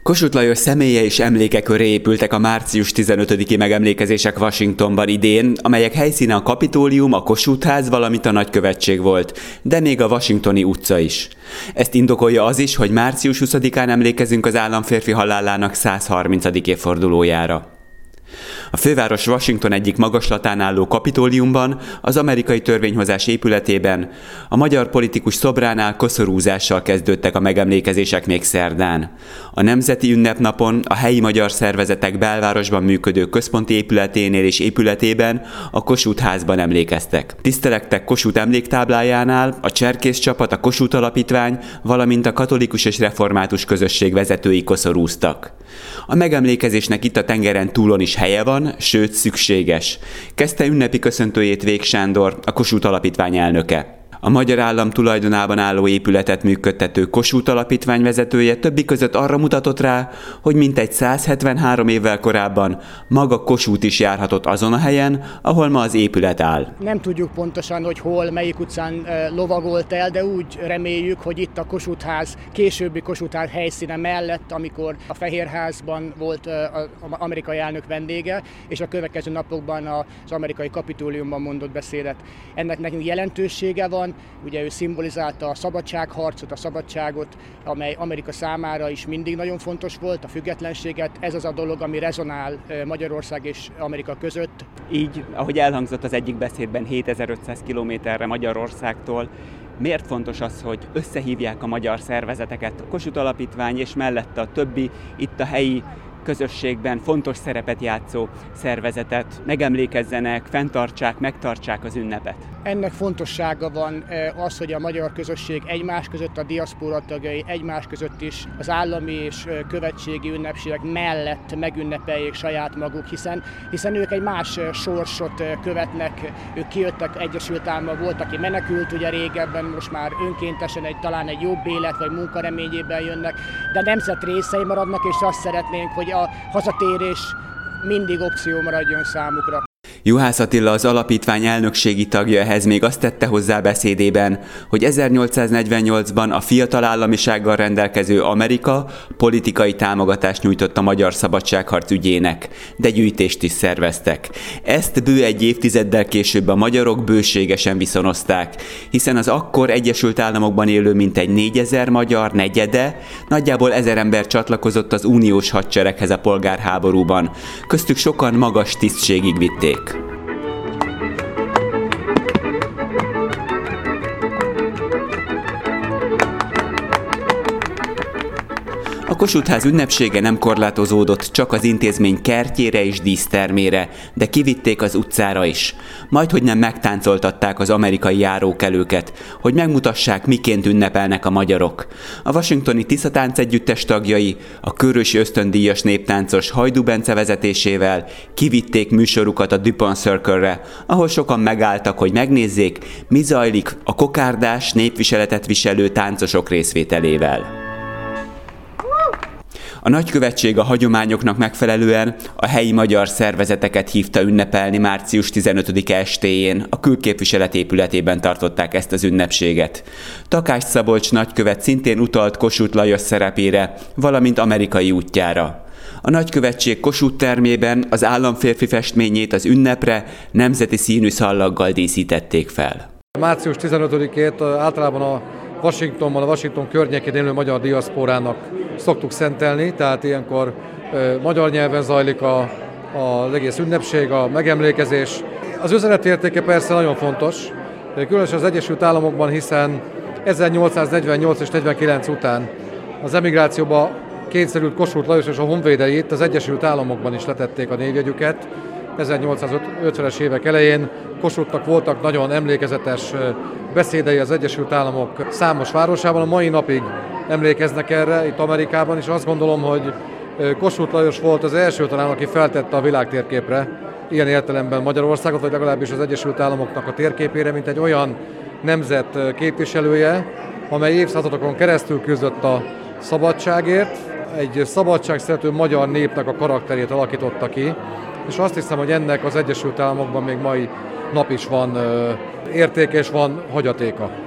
Kossuth Lajos személye és emléke köré épültek a március 15-i megemlékezések Washingtonban idén, amelyek helyszíne a Kapitólium, a Kossuth-ház, valamint a Nagykövetség volt, de még a Washingtoni utca is. Ezt indokolja az is, hogy március 20-án emlékezünk az államférfi halálának 130. évfordulójára. A főváros Washington egyik magaslatán álló Kapitóliumban, az amerikai törvényhozás épületében, a magyar politikus szobránál koszorúzással kezdődtek a megemlékezések még szerdán. A Nemzeti Ünnepnapon a helyi magyar szervezetek belvárosban működő központi épületénél és épületében, a Kossuth-házban emlékeztek. Tisztelektek Kossuth emléktáblájánál a Cserkész csapat, a Kossuth Alapítvány, valamint a katolikus és református közösség vezetői koszorúztak. A megemlékezésnek itt a tengeren túlon is helye van, sőt szükséges, kezdte ünnepi köszöntőjét Vég Sándor, a Kossuth Alapítvány elnöke. A magyar állam tulajdonában álló épületet működtető Kossuth Alapítvány vezetője többi között arra mutatott rá, hogy mintegy 173 évvel korábban maga Kossuth is járhatott azon a helyen, ahol ma az épület áll. Nem tudjuk pontosan, hogy hol, melyik utcán lovagolt el, de úgy reméljük, hogy itt a Kossuth-ház, későbbi Kossuth-ház helyszíne mellett, amikor a Fehérházban volt az amerikai elnök vendége, és a következő napokban az amerikai Kapitóliumban mondott beszédet. Ennek nekünk jelentősége van. Ugye ő szimbolizálta a szabadságharcot, a szabadságot, amely Amerika számára is mindig nagyon fontos volt, a függetlenséget. Ez az a dolog, ami rezonál Magyarország és Amerika között. Így, ahogy elhangzott az egyik beszédben, 7500 kilométerre Magyarországtól, miért fontos az, hogy összehívják a magyar szervezeteket, a Kossuth Alapítvány és mellette a többi, itt a helyi közösségben fontos szerepet játszó szervezetet, megemlékezzenek, fenntartsák, megtartsák az ünnepet? Ennek fontossága van az, hogy a magyar közösség egymás között, a diaszpora tagjai egymás között is az állami és követségi ünnepségek mellett megünnepeljék saját maguk, hiszen ők egy más sorsot követnek, ők kijöttek Egyesült Államokba, volt, aki menekült ugye régebben, most már önkéntesen talán egy jobb élet vagy munka reményében jönnek, de nemzet részei maradnak, és azt szeretnénk, hogy a hazatérés mindig opció maradjon számukra. Juhász Attila, az alapítvány elnökségi tagja ehhez még azt tette hozzá beszédében, hogy 1848-ban a fiatal államisággal rendelkező Amerika politikai támogatást nyújtott a magyar szabadságharc ügyének, de gyűjtést is szerveztek. Ezt bő egy évtizeddel később a magyarok bőségesen viszonozták, hiszen az akkor Egyesült Államokban élő mintegy 4000 magyar negyede, nagyjából 1000 ember csatlakozott az uniós hadsereghez a polgárháborúban, köztük sokan magas tisztségig vitték. A Kossuth-ház ünnepsége nem korlátozódott csak az intézmény kertjére és dísztermére, de kivitték az utcára is. Majdhogy nem megtáncoltatták az amerikai járókelőket, hogy megmutassák, miként ünnepelnek a magyarok. A washingtoni Tiszatánc együttes tagjai a Körösi ösztöndíjas néptáncos Hajdú Bence vezetésével kivitték műsorukat a Dupont Circle-re, ahol sokan megálltak, hogy megnézzék, mi zajlik a kokárdás népviseletet viselő táncosok részvételével. A Nagykövetség a hagyományoknak megfelelően a helyi magyar szervezeteket hívta ünnepelni március 15-e estéjén, a külképviselet épületében tartották ezt az ünnepséget. Takács Szabolcs nagykövet szintén utalt Kossuth Lajos szerepére, valamint amerikai útjára. A Nagykövetség Kossuth termében az államférfi festményét az ünnepre nemzeti színű szallaggal díszítették fel. Március 15-ét általában a Washingtonban, a Washington környékén élő magyar diaszporának szoktuk szentelni, tehát ilyenkor magyar nyelven zajlik az egész ünnepség, a megemlékezés. Az üzenetértéke persze nagyon fontos, különösen az Egyesült Államokban, hiszen 1848 és 49 után az emigrációba kényszerült Kossuth Lajos és a honvédeit az Egyesült Államokban is letették a névjegyüket. 1850-es évek elején Kossuthnak voltak nagyon emlékezetes beszédei az Egyesült Államok számos városában, a mai napig emlékeznek erre itt Amerikában, és azt gondolom, hogy Kossuth Lajos volt az első talán, aki feltette a világtérképre ilyen értelemben Magyarországot, vagy legalábbis az Egyesült Államoknak a térképére, mint egy olyan nemzet képviselője, amely évszázadokon keresztül küzdött a szabadságért, egy szabadságszerető magyar népnek a karakterét alakította ki, és azt hiszem, hogy ennek az Egyesült Államokban még mai nap is van értéke és van hagyatéka.